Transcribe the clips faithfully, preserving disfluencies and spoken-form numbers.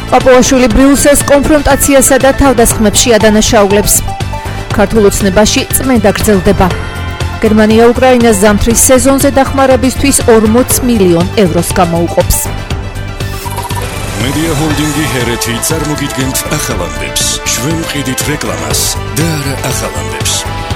პაპუაშვილი ბრიუსელს კონფრონტაციასა და თავდასხმებში ადანაშაულებს. ქართულ ოცნებაში წმენდა გრძელდება. გერმანია უკრაინას ზამთრის სეზონზე დახმარებისთვის ორმოც მილიონ ევროს გამოუყოფს. Media Holdingi ჰერეთი წარმოგიდგენთ ახალამდებს. ჩვენ ვყიდით რეკლამას და არა ახალამდებს.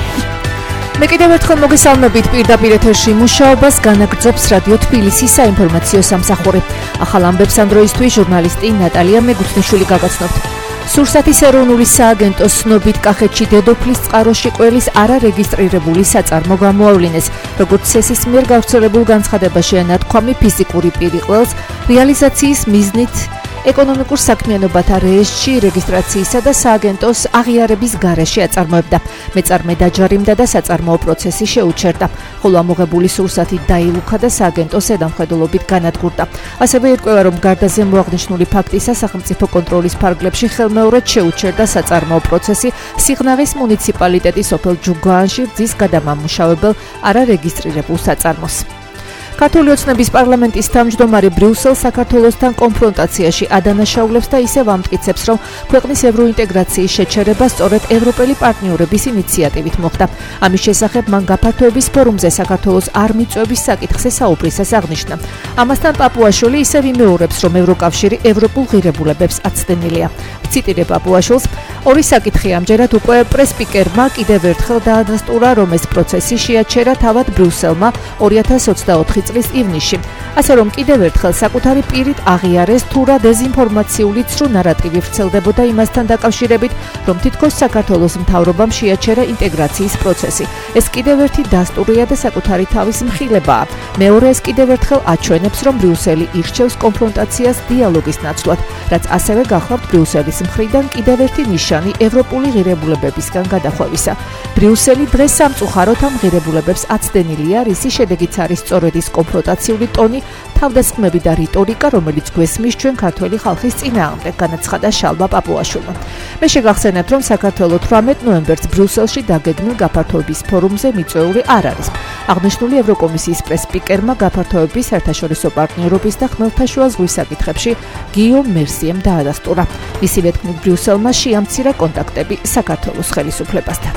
მე კიდევ ერთხელ მოგესალმებით პირდაპირ ეთერში მუშაობას განაგრძობს რადიო თბილისის საინფორმაციო სამსახური. ახალ ამბებს ამ დროისთვის ჟურნალისტი ნატალია მეგუთნიშვილი გაგაცნობთ. სურსათის ეროვნული სააგენტოს ცნობით კახეთში დედოფლის წყაროში ყველის არარეგისტრირებული საწარმო გამოავლინეს. როგორც ცესის მიერ გავრცელებულ განცხადებაში ნათქვამი ფიზიკური პირი ყველს რეალიზაციის მიზნით ეკონომიკურ საქმიანობათა რეესტრში რეგისტრაციისა და სააგენტოს აღიარების გარეშე აწარმოებდა. მეწარმე დაჯარიმდა და საწარმოო პროცესი შეუჩერდა, ხოლო ამოღებული სურსათი დაილუქა და სააგენტოს ზედამხედველობით განადგურდა. ასევე ირკვევა, რომ გარდა ზემო აღნიშნული ფაქტისა, სახელმწიფო კონტროლის ფარგლებში ხელმეორედ შეუჩერდა საწარმოო პროცესი სიღნაღის მუნიციპალიტეტის სოფელ ჯუგაანში რძის გადამამუშავებელ არარეგისტრირებულ საწარმოს. ქართული ოცნების პარლამენტის თავმჯდომარე ბრიუსელს საქართველოსთან კონფრონტაციაში ადანაშაულებს და ისევ ამტკიცებს, რომ ქვეყნის ევროინტეგრაციის შეჩერება სწორედ ევროპელი პარტნიორების ინიციატივით მოხდა. ამის შესახებ მან გაფართოების ფორუმზე საქართველოს არ მიწვევის საკითხზე საუბრისას აღნიშნა. ამასთან პაპუაშვილი ისევ იმეორებს, რომ ევროკავშირი ევროპულ ღირებულებებს აცდენილია. ვციტირებ პაპუაშვილს, ორი საკითხი ამჯერად უკვე პრესპიკერმა კიდევ ერთხელ დაადასტურა, რომ ეს პროცესი შეაჩერა თავად ბრიუსელმა ორი ათას ოცდაოთხი წლის ივნისში. ასე რომ კიდევ ერთხელ საკუთარი პირით აღიარეს თუ რა დეზინფორმაციული ცრუ ნარატივი ვრცელდებოდა იმასთან დაკავშირებით, რომ თითქოს საქართველოს მთავრობამ შეაჩერა ინტეგრაციის პროცესი. ეს კიდევ ერთი დასტურია და საკუთარი თავის მხილებაა. მეორე ეს კიდევ ერთხელ აჩვენებს, რომ ბრიუსელი ირჩევს კონფრონტაციას დიალოგის ნაცვლად, რაც ასევე გახლავთ ბრიუსელის მხრიდან კიდევ ერთი ნიშანი ევროპული ღირებულებებისგან გადახვევისა. ბრიუსელი დღეს სამწუხაროდ ამ ღირებულებებს აცდენილია, რისი შედეგიც არის სწორედ ის კონფრონტაციული ტონი, თავდასხმები და რიტორიკა, რომელიც გვესმის ჩვენ ქართველი ხალხის წინააღმდეგ, განაცხადა შალვა პაპუაშვილმა. მე შეგახსენებთ, რომ საქართველოს თვრამეტ ნოემბერს ბრიუსელში დაგეგმილ გაფართოების ფორუმზე მიწვეული არ არის. აღნიშნული ევროკომისიის პრესპიკერმა გაფართოების საერთაშორისო პარტნიორობის და ხმელთაშუა ზღვის საკითხებში გიომ მერსიემ დაადასტურა. მისივე თქმით, ბრიუსელმა შეამცირა კონტაქტები საქართველოს ხელისუფლებასთან.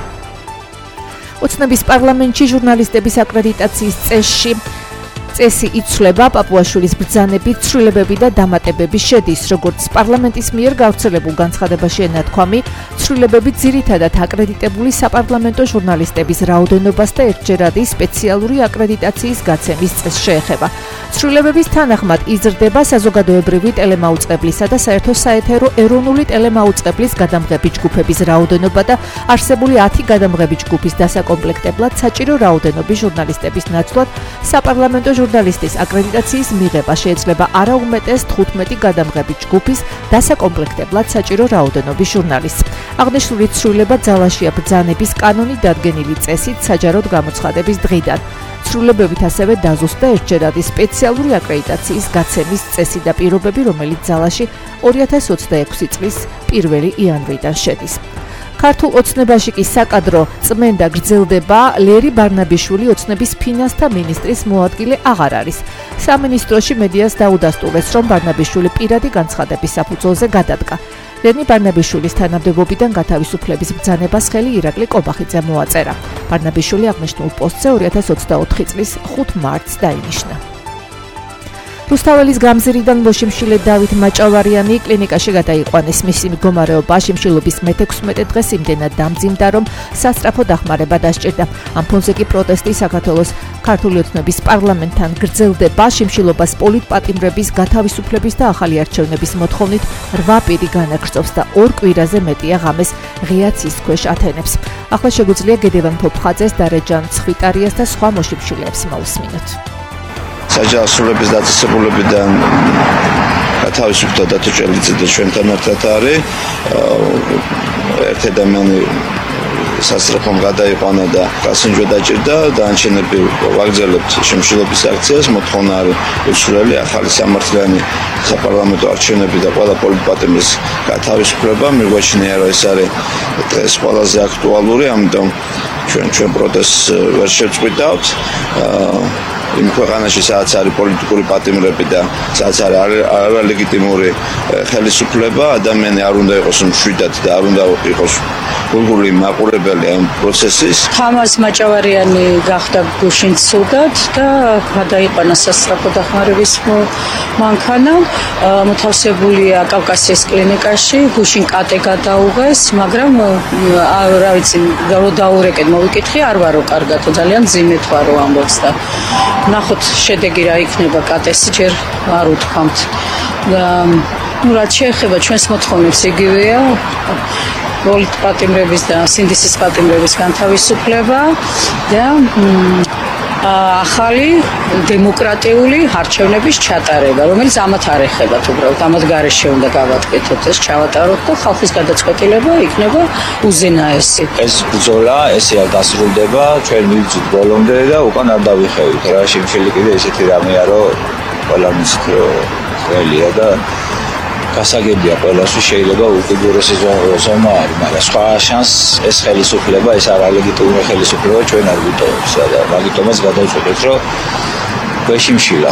ოცნების პარლამენტში ჟურნალისტების აკრედიტაციის წესში წესი იცვლება, პაპუაშვილის ბრძანებით ცვლილებები და დამატებები შედის, როგორც პარლამენტის მიერ გავრცელებულ განცხადებაში ნათქვამი, ცვლილებები ძირითადად აკრედიტებული საპარლამენტო ჟურნალისტების რაოდენობას და ერთჯერადი სპეციალური აკრედიტაციის გაცემის წესს შეეხება. ცვლილებების თანახმად იზრდება საზოგადოებრივი ტელემაუწყებლისა და საერთო საეთერო ეროვნული ტელემაუწყებლის გადამღები ჯგუფების რაოდენობა და არსებული ათი გადამღები ჯგუფის დასაკომპლექტებლად საჭირო რაოდენობის ჟურნალისტების ნაცვლად საპარლამენტო ჟურნალისტის აკრედიტაციის მიღება შეიძლება არა უმეტეს თხუთმეტი გადამღები ჯგუფის დასაკომპლექტებლად საჭირო რაოდენობის ჟურნალისტს. აღნიშნული ცვლილება ძალაშია ბრძანების კანონით დადგენილი წესით საჯაროდ გამოცხადების დღიდან. ცვლილებებით ასევე დაზუსტდა ერთჯერადი სპეციალური აკრედიტაციის გაცემის წესი და პირობები, რომელიც ძალაში ორი ათას ოცდაექვსი წლის პირველი იანვრიდან შედის. ქართულ ოცნებაში კი საკადრო წმენდა გრძელდება, ლერი ბარნაბიშვილი ოცნების ფინანსთა მინისტრის მოადგილე აღარ არის. სამინისტროში მედიას დაუდასტურეს, რომ ბარნაბიშვილი პირადი განცხადების საფუძველზე გადადგა. ლერი ბარნაბიშვილის თანამდებობიდან გათავისუფლების ბრძანებას ხელი ირაკლი კობახიძე მოაწერა. ბარნაბიშვილი აღნიშნულ პოსტზე ორი ათას ოცდაოთხი წლის ხუთი მარტს დაინიშნა. რუსთაველის გამზირიდან მოშიმშილე დავით მაჭავარიანი კლინიკაში გადაიყვანეს. მისი მდგომარეობა შიმშილობის მეთექვსმეტე დღეს იმდენად დამძიმდა, რომ სასწრაფო დახმარება დასჭირდა. ამ ფონზე კი პროტესტი საქართველოს ქართული ოცნების პარლამენტთან გრძელდება. შიმშილობას პოლიტპატიმრების გათავისუფლების და ახალი არჩევნების მოთხოვნით რვა პირი განაგრძობს და ორ კვირაზე მეტია ღამეს ღია ცის ქვეშ ათენებს. ახლა შეგვიძლია გედევან ფოფხაძეს, დარეჯან ცხვიტარიას და სხვა მოშიმშილეებს მოусმინოთ. საჯარისულების დაწესებულებიდან გათავისუფლდა დათო ჭელიძე ჩვენთან ერთად არის. ერთი ადამიანი სასწრაფომ გადაიყვანა და გასინჯვა დაჭირდა. დანარჩენები ვაგრძელებთ შიმშილობის აქციას. მოთხოვნა არის უცვლელი ახალი სამართლიანი საპარლამენტო არჩევნები და ყველა პოლიტპატიმრის გათავისუფლება. მიგვაჩნია, რომ ეს არის დღეს ყველაზე აქტუალური, ამიტომ ჩვენ ჩვენ პროტესტს ვერ შევწყვიტავთ. იმ ქვეყანაში, სადაც არის პოლიტიკური პატიმრები და სადაც არის არალეგიტიმური ხელისუფლება, ადამიანი არ უნდა იყოს მშვიდად და არ უნდა იყოს გულგული მაყურებელი ამ პროცესის. თამაზ მაჭავარიანი გახდა გუშინ ცუდად და გადაიყვანა სასწრაფო დახმარების მანქანა. მოთავსებულია კავკასიის კლინიკაში, გუშინ კატე გადაუღეს, მაგრამ რა ვიცი, რო დაურეკეთ მოვიკითხე, არ ვარო კარგად, ძალიან ძიმეთ ვარო ამბობს და ნახოთ შედეგი რა იქნება კატეს ჯერ არ უთქვამთ. ნუ რაც შეეხება ჩვენს მოთხოვნებს იგივეა. პოლიტ პატიმრების და სინდისის პატიმრების განთავისუფლება და ახალი დემოკრატიული არჩევნების ჩატარება, რომელიც ამათ არ ეხებათ უბრალოდ, ამათ გარეშე უნდა გავაკეთოთ, ეს ჩავატაროთ და ხალხის გადაწყვეტილება იქნება უზენაესი. ეს ბრძოლა ესე არ დასრულდება, ჩვენ მივწვით ბოლომდე და უკან არ დავიხევით. რა შემშელი კიდე ესეთი რამეა, რომ ყველამის ხელია და გასაგებია ყველასი შეიძლება უკიდურესი ზომა არის, მაგრამ სხვა შანსს ეს ხელისუფლება, ეს არალეგიტიმური ხელისუფლება ჩვენ არ ვიტოვებს და მაგიტომაც გადავწყვეტეთ, რომ გვეშიმშილა.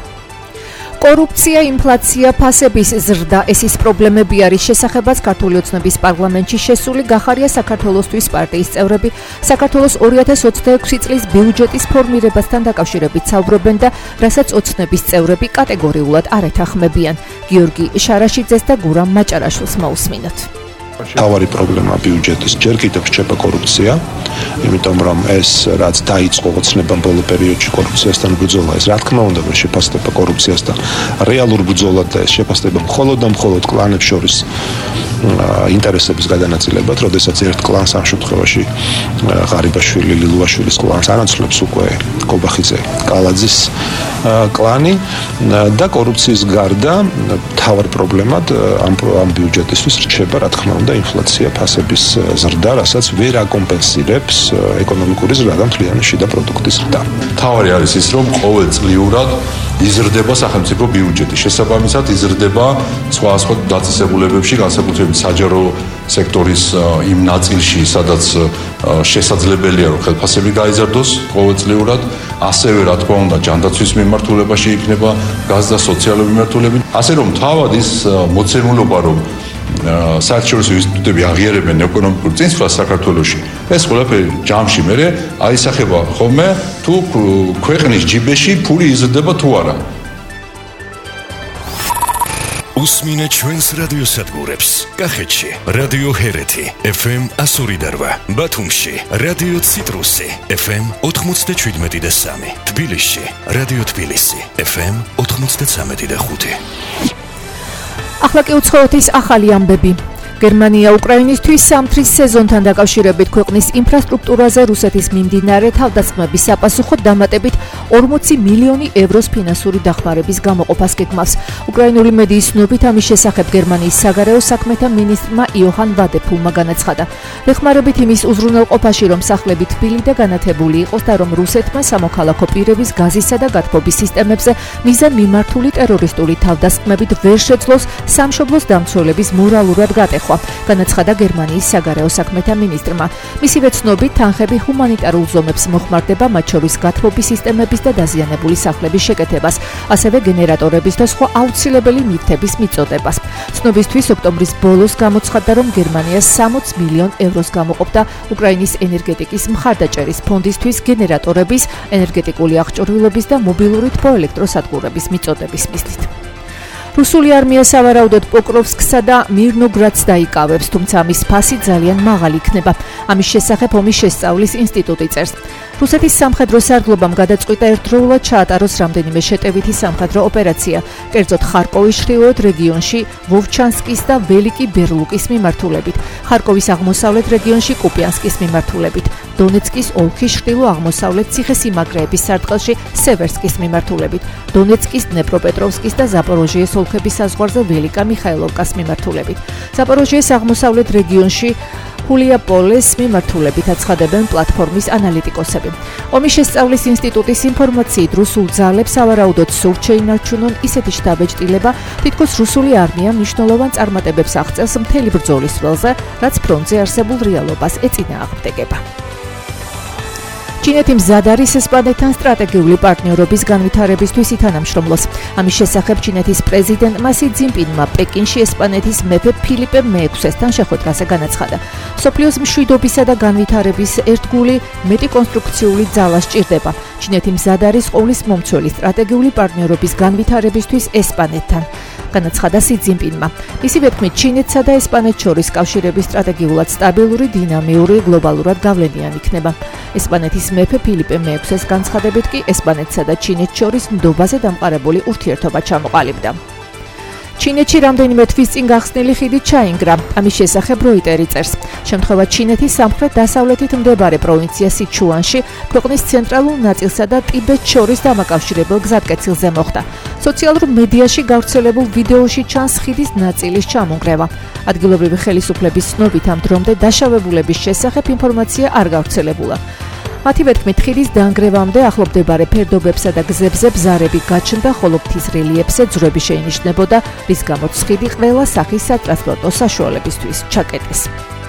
კორუფცია, ინფლაცია, ფასების ზრდა, ეს ის პრობლემები არის, შესახებაც ქართული ოცნების პარლამენტში შესული გახარია საქართველოსთვის პარტიის წევრები. საქართველოს ორი ათას ოცდაექვსი წლის ბიუჯეტის ფორმირებასთან დაკავშირებით საუბრობენ და რასაც ოცნების წევრები კატეგორიულად არ ეთანხმებიან. გიორგი შარაშიძეს და გურამ მაჭარაშვილს მოусმინოთ. თავარი პრობლემა ბიუჯეტის ჯერ კიდევ რჩება კორუფცია, იმიტომ რომ ეს რაც დაიწყო ოცნებამ ბოლო პერიოდში კორუფციასთან ბრძოლა, ეს რა თქმა უნდა ვერ შეფასდება კორუფციასთან რეალურ ბრძოლად და ეს შეფასდება მხოლოდ და მხოლოდ კლანებს შორის ინტერესების გადანაწილებად, როდესაც ერთ კლანს ამ შემთხვევაში ღარიბაშვილი, ლილუაშვილის კლანს ანაცვლებს უკვე კობახიძე, კალაძის კლანი და კორუფციის გარდა თავარ პრობლემად ამ ამ ბიუჯეტისთვის რჩება რა თქმა უნდა ინფლაცია, ფასების ზრდა, რასაც ვერ აკომპენსირებს ეკონომიკური ზრდა და მთლიანი შიდა პროდუქტის ზრდა. თავარი არის ის, რომ ყოველწლიურად იზრდება სახელმწიფო ბიუჯეტი. შესაბამისად იზრდება სხვა სხვა დაწესებულებებში, განსაკუთრებით საჯარო სექტორის იმ ნაწილში, სადაც შესაძლებელია რომ ხელფასები გაიზარდოს ყოველწლიურად, ასევე რა თქმა უნდა ჯანდაცვის მიმართულებაში იქნება გაზ და სოციალური მიმართულებით. ასე რომ თავად ის მოცემულობა რომ საერთაშორისო ინსტიტუტები აღიარებენ ეკონომიკურ წინსვლას საქართველოში, ეს ყველაფერი ჯამში მერე აისახება ხოლმე თუ ქვეყნის ჯიბეში ფული იზრდება თუ არა. უსმინე ჩვენს რადიოსადგურებს. კახეთში რადიო ჰერეთი ეფ ემ εκατო ორი და რვა, ბათუმში რადიო ციტრუსი ეფ ემ ოთხმოცდაშვიდმეტი და სამი, თბილისში რადიო თბილისი ეფ ემ ოთხმოცდაცამეტი და ხუთი. ახლა კი უცხოეთის ახალი ამბები. გერმანია უკრაინისთვის სამთრის სეზონთან დაკავშირებით ქვეყნის ინფრასტრუქტურაზე რუსეთის მიმდინარე თავდასხმების საპასუხოდ დამატებით ორმოცი მილიონი ევროს ფინანსური დახმარების გამოყოფას გეგმავს. უკრაინული მედიის ცნობით ამის შესახებ გერმანიის საგარეო საქმეთა მინისტრმა იოჰან ვადეფულმა განაცხადა. ეხმარებით იმის უზრუნველყოფაში, რომ სახლები თბილი და განათებული იყოს და რომ რუსეთმა სამოქალაქო პირების გაზისა და გათბობის სისტემებზე მიზან მიმართული ტერორისტული თავდასხმებით ვერ შეძლოს სამშობლოს დამცველების მორალურად გატეხვა. განაცხადა გერმანიის საგარეო საქმეთა მინისტრმა. მისივე ცნობით თანხები ჰუმანიტარულ ზომებს მოხმარდება, მათ შორის გათბობის სისტემების და დაზიანებული სახლების შეკეთებას, ასევე გენერატორების და სხვა აუცილებელი ნივთების მიწოდებას. ცნობისთვის ოქტომბრის ბოლოს გამოცხადდა, რომ გერმანია სამოც მილიონ ევროს გამოყოფდა უკრაინის ენერგეტიკის მხარდაჭერის ფონდისთვის გენერატორების, ენერგეტიკული აღჭურვილობის და მობილური თბოელექტროსადგურების მიწოდების მისდით. რუსული არმია სავარაუდოდ პოკროვსკსა და მირნოგრადს დაიკავებს, თუმცა ამის ფასი ძალიან მაღალი იქნება. ამის შესახებ ომის შესწავლის ინსტიტუტი წერს. რუსეთის სამხედრო სარდლობამ გადაწყვიტა ერთდროულად ჩაატაროს რამდენიმე შეტევითი სამხედრო ოპერაცია, კერძოდ ხარკოვის ჩრდილოეთ რეგიონში ვოვჩანსკის და ველიკი ბერლუკის მიმართულებით, ხარკოვის აღმოსავლეთ რეგიონში კუპიანსკის მიმართულებით, დონეცკის ოლქის ჩრდილო-აღმოსავლეთ ციხესიმაგრეების სარტყელში სევერსკის მიმართულებით, დონეცკის, დნეპროპეტროვსკის და ზაპოროჟიეს ოლქების საზღვარზე ველიკა მიხაილოვკას მიმართულებით, ზაპოროჟიეს აღმოსავლეთ რეგიონში ჰულიაპოლეს მიმართულებით აცხადებენ პლატფორმის ანალიტიკოსები. ომის შესწავლის ინსტიტუტის ინფორმაციით, რუსულ ძალებს სავარაუდოდ სურთ შეინარჩუნონ ისეთი შტაბ-ეჭდილება, თითქოს რუსული არმია მნიშვნელოვან წარმატებებს აღწევს მთელი ბრძოლის ველზე, რაც ფრონტზე არსებულ რეალობას ეწინააღმდეგება. ჩინეთი მზად არის ესპანეთთან სტრატეგიული პარტნიორობის განვითარებისთვის ითანამშრომლოს. ამის შესახებ ჩინეთის პრეზიდენტმა სი ძინპინმა პეკინში ესპანეთის მეფე ფილიპე მეექვსესთან შეხვედრაზე განაცხადა. მსოფლიოს მშვიდობისა და განვითარების ერთგული მეტი კონსტრუქციული ძალა სჭირდება. ჩინეთი მზად არის ყოვლის მომცველი სტრატეგიული პარტნიორობის განვითარებისთვის ესპანეთთან. განაცხადა სი ძინპინმა. მისივე თქმით, ჩინეთსა და ესპანეთს შორის კავშირების სტრატეგიულად სტაბილური, დინამიური, გლობალურად გავლენიანი იქნება. ესპანეთის მეფე ფილიპე მეექვსეს განცხადებით კი ესპანეთსა და ჩინეთს შორის ნდობაზე დამყარებული ურთიერთობა ჩამოყალიბდა. ჩინეთში რამდენიმე თვის წინ გახსნილი ხიდი ჩაინგრა. ამის შესახებ როიტერი წერს. შემთხვევა ჩინეთის სამხრეთ-დასავლეთით მდებარე პროვინცია სიჩუანში, ქვეყნის ცენტრალურ ნაწილსა და ტიბეტს შორის დამაკავშირებელ გზატკეცილზე მოხდა. სოციალურ მედიაში გავრცელებულ ვიდეოში ჩანს ხიდის ნაწილის ჩამონგრევა. ადგილობრივი ხელისუფლების ცნობით ამ დრომდე დაშავებულების შესახებ ინფორმაცია არ გავრცელებულა. მათივე თქმით, ხიდის დანგრევამდე ახლობდებარე ფერდობებსა და გზებზე ბზარები გაჩნდა, ხოლო მთის რელიეფზე ძვრები შეინიშნებოდა, რის გამოც ხიდი ყველა სახის სატრანსპორტო საშუალებისთვის ჩაკეტეს.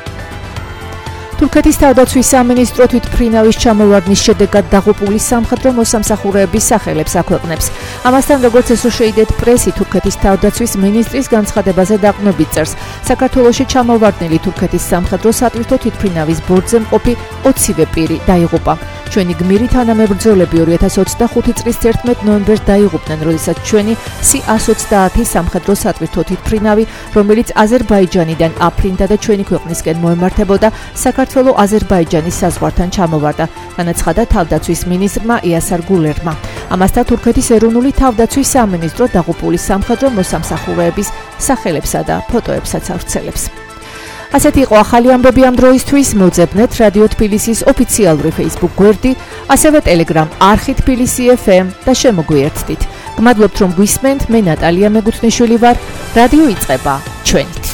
თურქეთის თავდაცვის სამინისტრო თვითმფრინავის ჩამოვარდნის შედეგად დაღუპული სამხედრო მოსამსახურეების სახელებს აქვეყნებს. ამასთან, როგორც ესოშეიდედ პრესი თურქეთის თავდაცვის მინისტრის განცხადებაზე დაყრდნობით წერს, საქართველოში ჩამოვარდნილი თურქეთის სამხედრო სატვირთო თვითმფრინავის ბორცვზე მყოფი ოცივე პირი დაიღუპა. ჩვენი გმირი თანამებრძოლები ორი ათას ოცდახუთი წლის ერთმეტ ნოემბერს დაიღუპნენ, როდესაც ჩვენი სი ას ოცდაათი სამხედრო სატვირთო თვითმფრინავი, რომელიც აზერბაიჯანიდან აფრინდა და ჩვენი ქვეყნისკენ მოემართებოდა, საქართველოს აზერბაიჯანის საზღვართან ჩამოვარდა, განაცხადა თავდაცვის მინისტრმა იასარ გულერმა. ამასთან თურქეთის ეროვნული თავდაცვის სამინისტრო დაღუპული სამხედრო მოსამსახურეების სახელებსა და ფოტოებსაც ავრცელებს. ასეთი იყო ახალი ამბები ამ დროისთვის. მოძებნეთ რადიო თბილისის ოფიციალური Facebook გვერდი, ასევე Telegram არხი თბილისი ეფ ემ და შემოგვიერთდით. გმადლობთ რომ გვისმენთ, მე ნატალია მეგუთნიშვილი ვარ. რადიო იწყება ჩვენით.